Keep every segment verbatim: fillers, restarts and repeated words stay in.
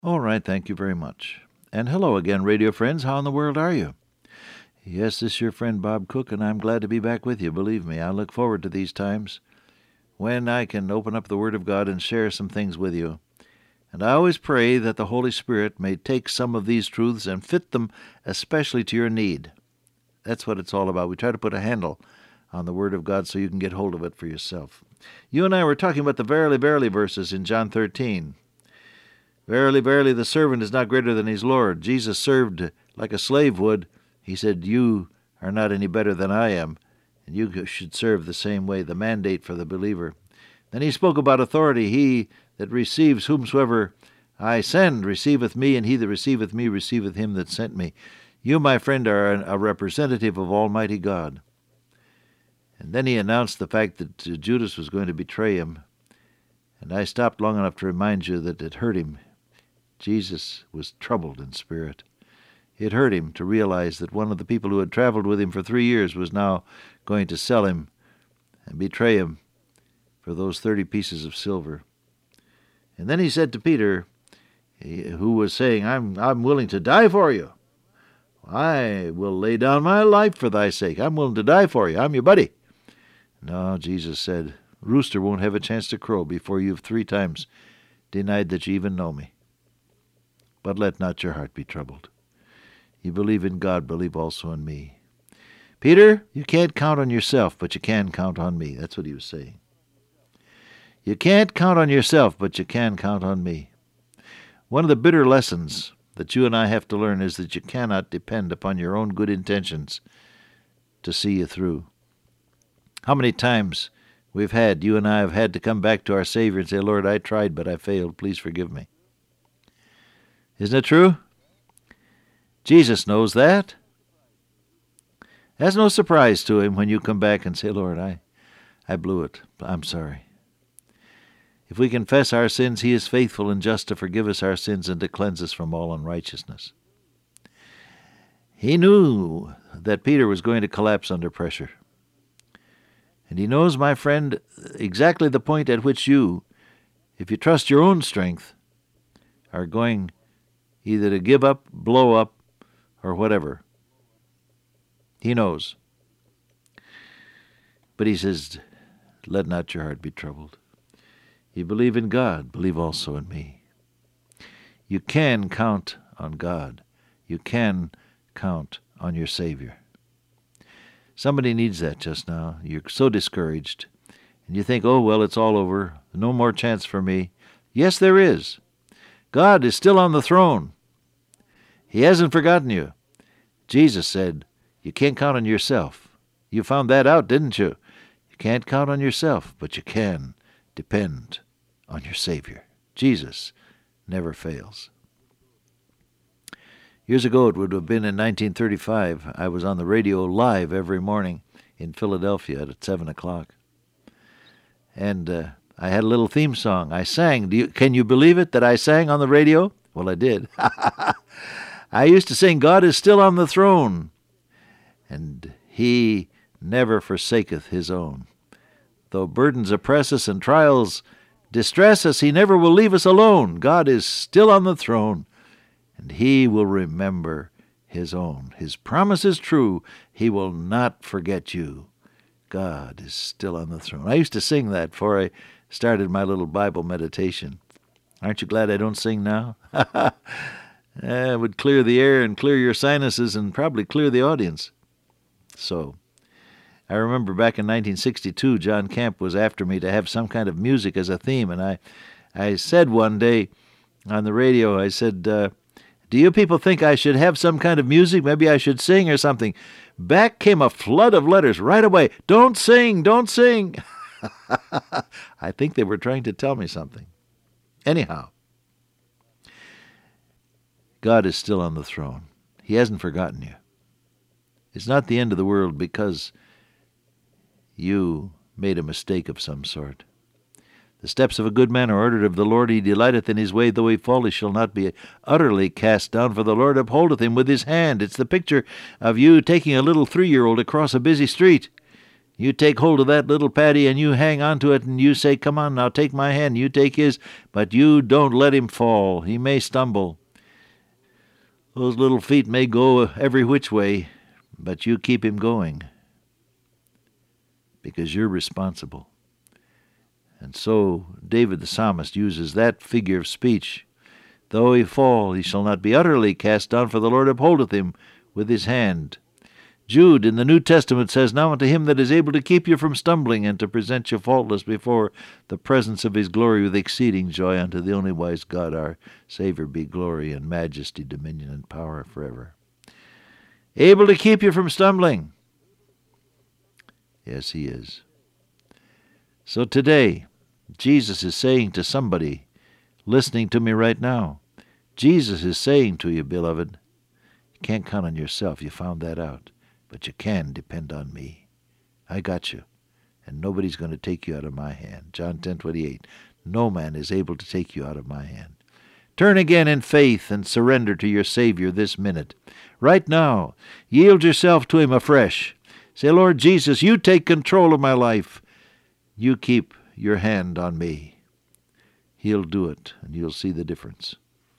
All right, thank you very much. And hello again, radio friends. How in the world are you? Yes, this is your friend Bob Cook, and I'm glad to be back with you. Believe me, I look forward to these times when I can open up the Word of God and share some things with you. And I always pray that the Holy Spirit may take some of these truths and fit them especially to your need. That's what it's all about. We try to put a handle on the Word of God so you can get hold of it for yourself. You and I were talking about the verily, verily verses in John thirteen. Verily, verily, the servant is not greater than his Lord. Jesus served like a slave would. He said, you are not any better than I am, and you should serve the same way, the mandate for the believer. Then he spoke about authority. He that receives whomsoever I send receiveth me, and he that receiveth me receiveth him that sent me. You, my friend, are a representative of Almighty God. And then he announced the fact that Judas was going to betray him. And I stopped long enough to remind you that it hurt him. Jesus was troubled in spirit. It hurt him to realize that one of the people who had traveled with him for three years was now going to sell him and betray him for those thirty pieces of silver. And then he said to Peter, who was saying, I'm, I'm willing to die for you. I will lay down my life for thy sake. I'm willing to die for you. I'm your buddy. No, Jesus said, rooster won't have a chance to crow before you've three times denied that you even know me. But let not your heart be troubled. You believe in God, believe also in me. Peter, you can't count on yourself, but you can count on me. That's what he was saying. You can't count on yourself, but you can count on me. One of the bitter lessons that you and I have to learn is that you cannot depend upon your own good intentions to see you through. How many times we've had, you and I have had to come back to our Savior and say, Lord, I tried, but I failed. Please forgive me. Isn't it true? Jesus knows that. That's no surprise to him when you come back and say, Lord, I, I blew it. I'm sorry. If we confess our sins, he is faithful and just to forgive us our sins and to cleanse us from all unrighteousness. He knew that Peter was going to collapse under pressure. And he knows, my friend, exactly the point at which you, if you trust your own strength, are going either to give up, blow up, or whatever. He knows. But he says, let not your heart be troubled. You believe in God, believe also in me. You can count on God. You can count on your Savior. Somebody needs that just now. You're so discouraged. And you think, oh, well, it's all over. No more chance for me. Yes, there is. God is still on the throne. He hasn't forgotten you. Jesus said, you can't count on yourself. You found that out, didn't you? You can't count on yourself, but you can depend on your Savior. Jesus never fails. Years ago, it would have been in nineteen thirty-five, I was on the radio live every morning in Philadelphia at seven o'clock. And uh, I had a little theme song. I sang. Do you, can you believe it that I sang on the radio? Well, I did. I used to sing, God is still on the throne, and he never forsaketh his own. Though burdens oppress us and trials distress us, he never will leave us alone. God is still on the throne, and he will remember his own. His promise is true. He will not forget you. God is still on the throne. I used to sing that before I started my little Bible meditation. Aren't you glad I don't sing now? It would clear the air and clear your sinuses and probably clear the audience. So, I remember back in nineteen sixty-two, John Camp was after me to have some kind of music as a theme, and I, I said one day on the radio, I said, uh, do you people think I should have some kind of music? Maybe I should sing or something. Back came a flood of letters right away. Don't sing, don't sing. I think they were trying to tell me something. Anyhow, God is still on the throne. He hasn't forgotten you. It's not the end of the world because you made a mistake of some sort. The steps of a good man are ordered of the Lord. He delighteth in his way. Though he fall, he shall not be utterly cast down, for the Lord upholdeth him with his hand. It's the picture of you taking a little three-year-old across a busy street. You take hold of that little Paddy and you hang on to it and you say, come on now, take my hand. You take his, but you don't let him fall. He may stumble. Those little feet may go every which way, but you keep him going because you're responsible. And so David the psalmist uses that figure of speech. Though he fall, he shall not be utterly cast down, for the Lord upholdeth him with his hand. Jude in the New Testament says, now unto him that is able to keep you from stumbling, and to present you faultless before the presence of his glory with exceeding joy, unto the only wise God our Savior be glory and majesty, dominion, and power forever. Able to keep you from stumbling. Yes, he is. So today, Jesus is saying to somebody listening to me right now, Jesus is saying to you, beloved, you can't count on yourself. You found that out. But you can depend on me. I got you. And nobody's going to take you out of my hand. John ten twenty-eight. No man is able to take you out of my hand. Turn again in faith and surrender to your Savior this minute. Right now, yield yourself to him afresh. Say, Lord Jesus, you take control of my life. You keep your hand on me. He'll do it, and you'll see the difference.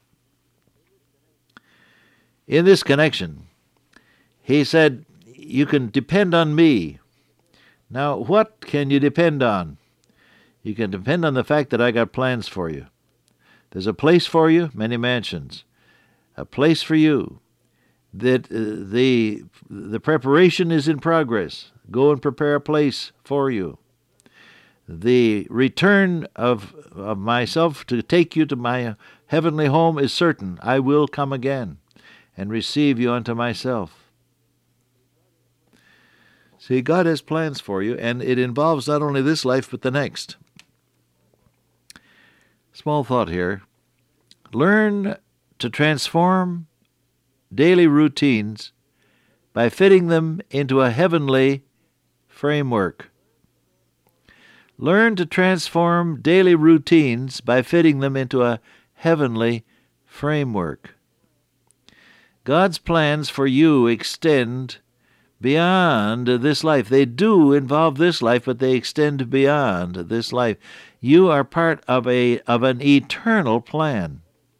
In this connection, he said, you can depend on me. Now, what can you depend on? You can depend on the fact that I got plans for you. There's a place for you, many mansions. A place for you. That uh, the the preparation is in progress. Go and prepare a place for you. The return of, of myself to take you to my heavenly home is certain. I will come again and receive you unto myself. See, God has plans for you, and it involves not only this life, but the next. Small thought here. Learn to transform daily routines by fitting them into a heavenly framework. Learn to transform daily routines by fitting them into a heavenly framework. God's plans for you extend beyond this life. They do involve this life, but they extend beyond this life. You are part of a of an eternal plan,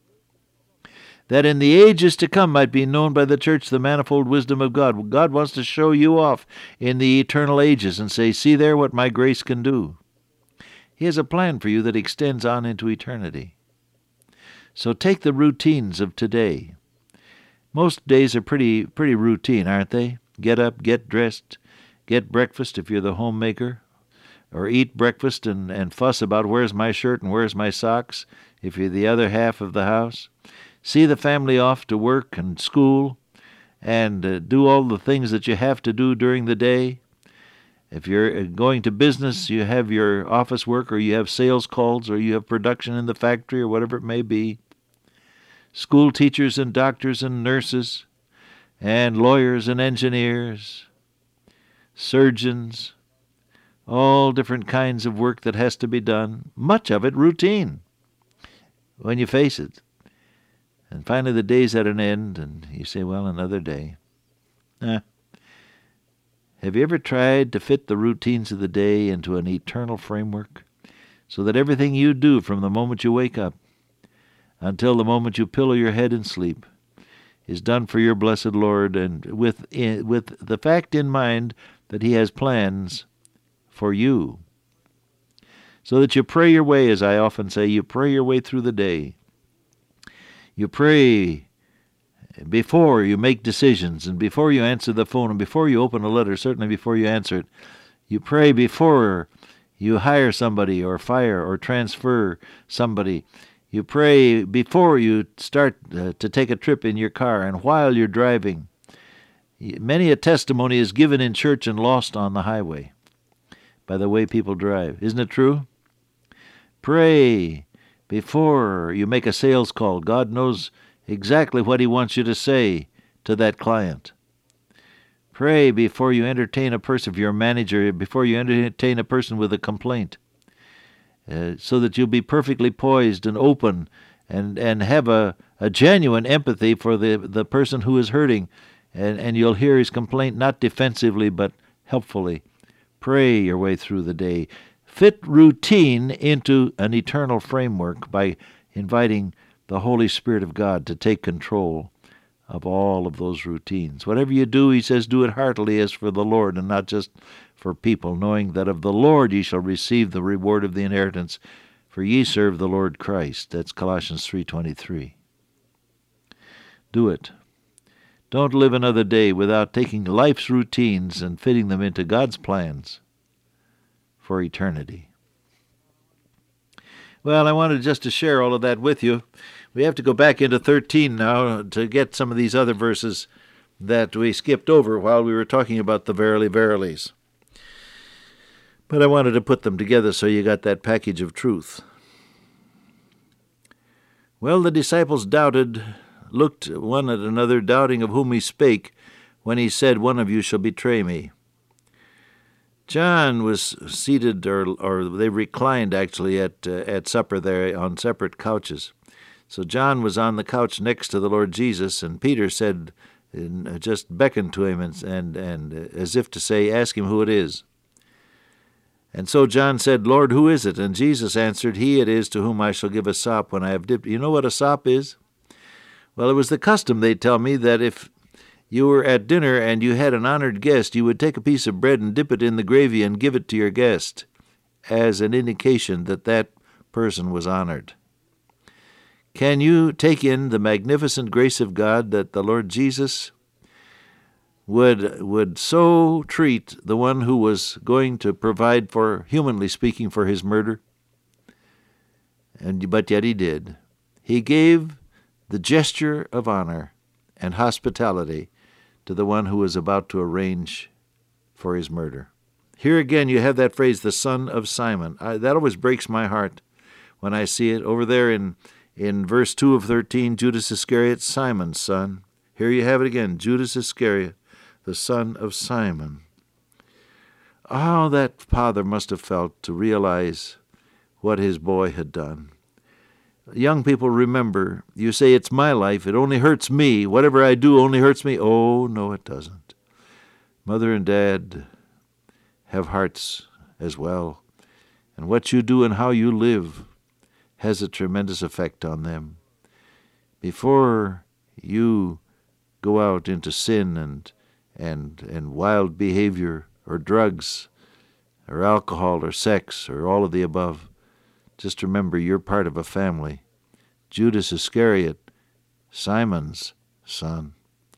that in the ages to come might be known by the church the manifold wisdom of God. God wants to show you off in the eternal ages and say, see there what my grace can do. He has a plan for you that extends on into eternity. So take the routines of today. Most days are pretty pretty routine, aren't they? Get up, get dressed, get breakfast if you're the homemaker, or eat breakfast and, and fuss about where's my shirt and where's my socks if you're the other half of the house. See the family off to work and school and uh, do all the things that you have to do during the day. If you're going to business, you have your office work, or you have sales calls, or you have production in the factory, or whatever it may be. School teachers and doctors and nurses, and lawyers and engineers, surgeons, all different kinds of work that has to be done, much of it routine when you face it. And finally the day's at an end, and you say, well, another day. Eh. Have you ever tried to fit the routines of the day into an eternal framework, so that everything you do from the moment you wake up until the moment you pillow your head and sleep is done for your blessed Lord, and with with the fact in mind that he has plans for you, so that you pray your way, as I often say, you pray your way through the day. You pray before you make decisions, and before you answer the phone, and before you open a letter, certainly before you answer it. You pray before you hire somebody or fire or transfer somebody. You pray before you start uh, to take a trip in your car and while you're driving. Many a testimony is given in church and lost on the highway by the way people drive. Isn't it true? Pray before you make a sales call. God knows exactly what he wants you to say to that client. Pray before you entertain a person, if you're a manager, before you entertain a person with a complaint. Uh, so that you'll be perfectly poised and open and, and have a, a genuine empathy for the, the person who is hurting, and, and you'll hear his complaint not defensively but helpfully. Pray your way through the day. Fit routine into an eternal framework by inviting the Holy Spirit of God to take control of all of those routines. Whatever you do, he says, do it heartily as for the Lord and not just for people, knowing that of the Lord ye shall receive the reward of the inheritance, for ye serve the Lord Christ. That's Colossians three twenty-three. Do it. Don't live another day without taking life's routines and fitting them into God's plans for eternity. Well, I wanted just to share all of that with you. We have to go back into thirteen now to get some of these other verses that we skipped over while we were talking about the verily, verilies. But I wanted to put them together so you got that package of truth. Well, the disciples doubted, looked one at another, doubting of whom he spake, when he said, one of you shall betray me. John was seated, or, or they reclined actually at, uh, at supper there on separate couches. So John was on the couch next to the Lord Jesus, and Peter said, just beckoned to him, and, and, and as if to say, ask him who it is. And so John said, Lord, who is it? And Jesus answered, he it is to whom I shall give a sop when I have dipped. You know what a sop is? Well, it was the custom, they tell me, that if you were at dinner and you had an honored guest, you would take a piece of bread and dip it in the gravy and give it to your guest as an indication that that person was honored. Can you take in the magnificent grace of God that the Lord Jesus would would so treat the one who was going to provide for, humanly speaking, for his murder? And but yet he did. He gave the gesture of honor and hospitality to the one who was about to arrange for his murder. Here again you have that phrase, the son of Simon. I, that always breaks my heart when I see it. Over there in In verse two of thirteen, Judas Iscariot, Simon's son. Here you have it again, Judas Iscariot, the son of Simon. How that father must have felt to realize what his boy had done. Young people, remember, you say, it's my life, it only hurts me, whatever I do only hurts me. Oh, no, it doesn't. Mother and dad have hearts as well, and what you do and how you live has a tremendous effect on them. Before you go out into sin and and and wild behavior or drugs or alcohol or sex or all of the above, just remember you're part of a family. Judas Iscariot, Simon's son.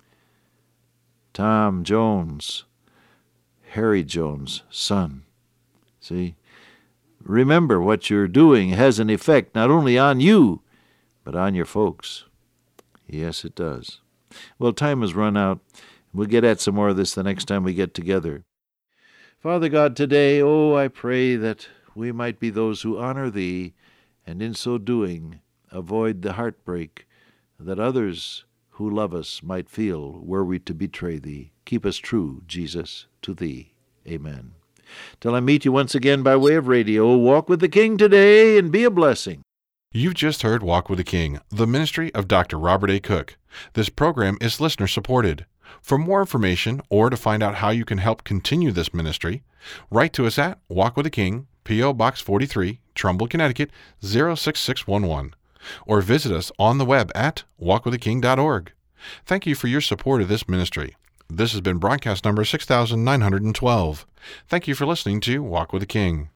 Tom Jones, Harry Jones' son. See? Remember, what you're doing has an effect not only on you, but on your folks. Yes, it does. Well, time has run out. We'll get at some more of this the next time we get together. Father God, today, oh, I pray that we might be those who honor Thee, and in so doing, avoid the heartbreak that others who love us might feel were we to betray Thee. Keep us true, Jesus, to Thee. Amen. Till I meet you once again by way of radio, walk with the King today and be a blessing. You've just heard Walk with the King, the ministry of Doctor Robert A. Cook. This program is listener-supported. For more information or to find out how you can help continue this ministry, write to us at Walk with the King, P O. Box forty-three, Trumbull, Connecticut, zero six six one one, or visit us on the web at walk with the king dot org. Thank you for your support of this ministry. This has been broadcast number six thousand nine hundred twelve. Thank you for listening to Walk with the King.